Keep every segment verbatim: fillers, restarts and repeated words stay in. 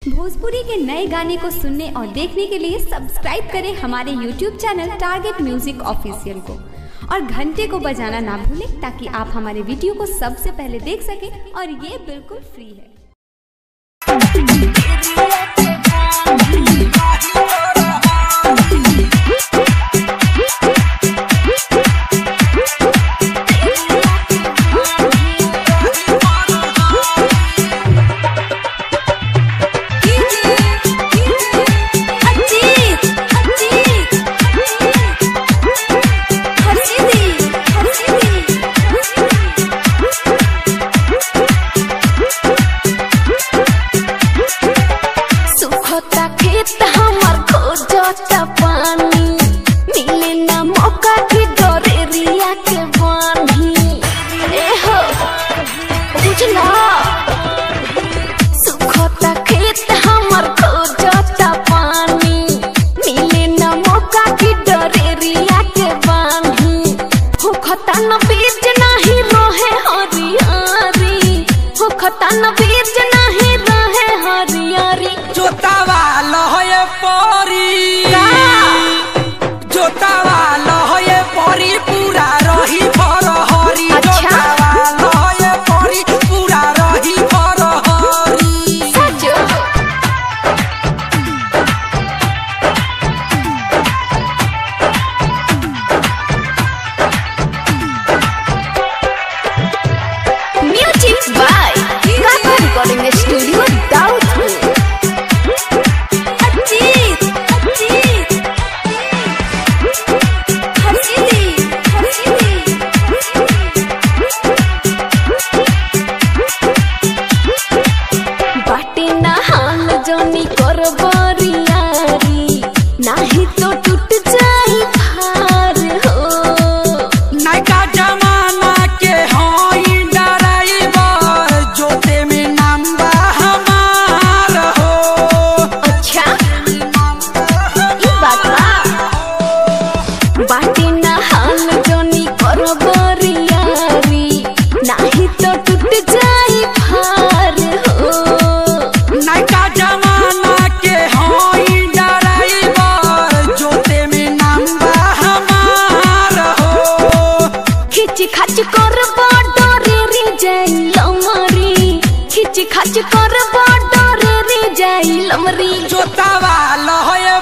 भोजपुरी के नए गाने को सुनने और देखने के लिए सब्सक्राइब करें हमारे YouTube channel target music official को और घंटे को बजाना ना भूलें ताकि आप हमारे वीडियो को सबसे पहले देख सकें और ये बिल्कुल फ्री है। खच कर बॉर्डर रे जाई लमरी जोतावा लहये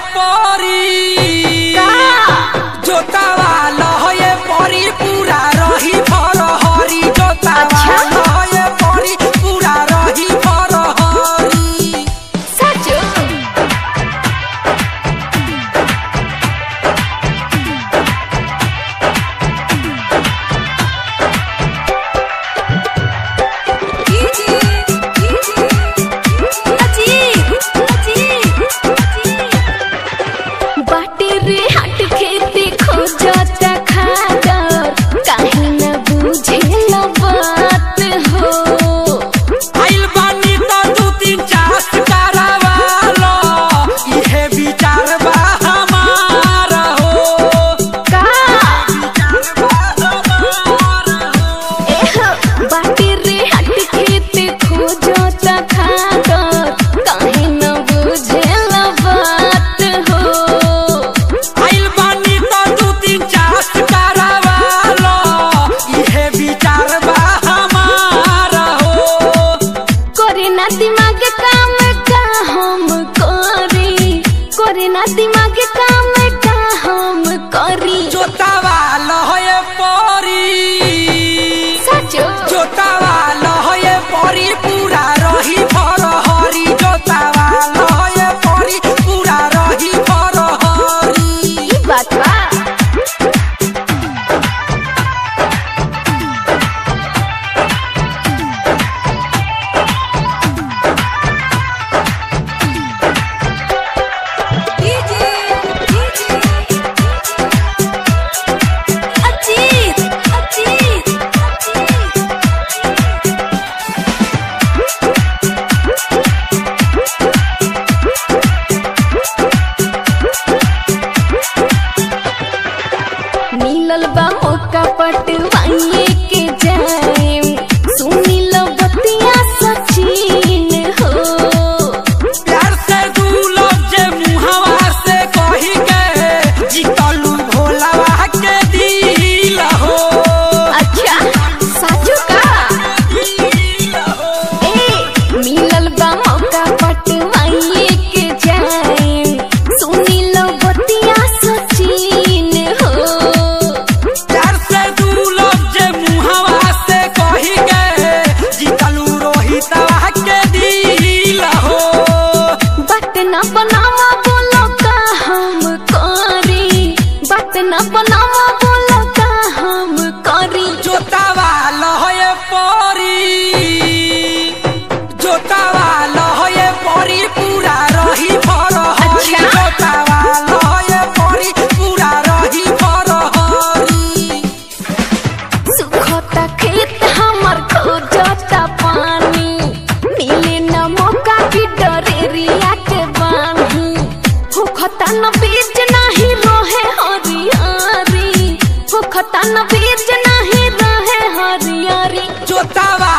परी का जोतावा लहये परी पूरा रही फरहरी जोतावा लहये परी पूरा रही फरहरी सच दिमाग काम का हम करी जोतावा लहये परी सच जोतावा लहये परी पूरा रही फरहरी जोतावा लहये परी पूरा रही फरहरी ई बात बा डीजे न बनावा बोलो का हम करी, बात न बनावा बोलो का हम करी। जोतावा लहे परी, जोतावा लहे परी पूरा रही फरहरी। जोतावा लहे परी पूरा रही फरहरी। सुखता खेत हमर खोजता पानी, मिले न मौका की डरेरिया के बानी। होखता न बीज नहीं रहे हरियारी, होखता न बीज नहीं रहे हरियारी। जोतावा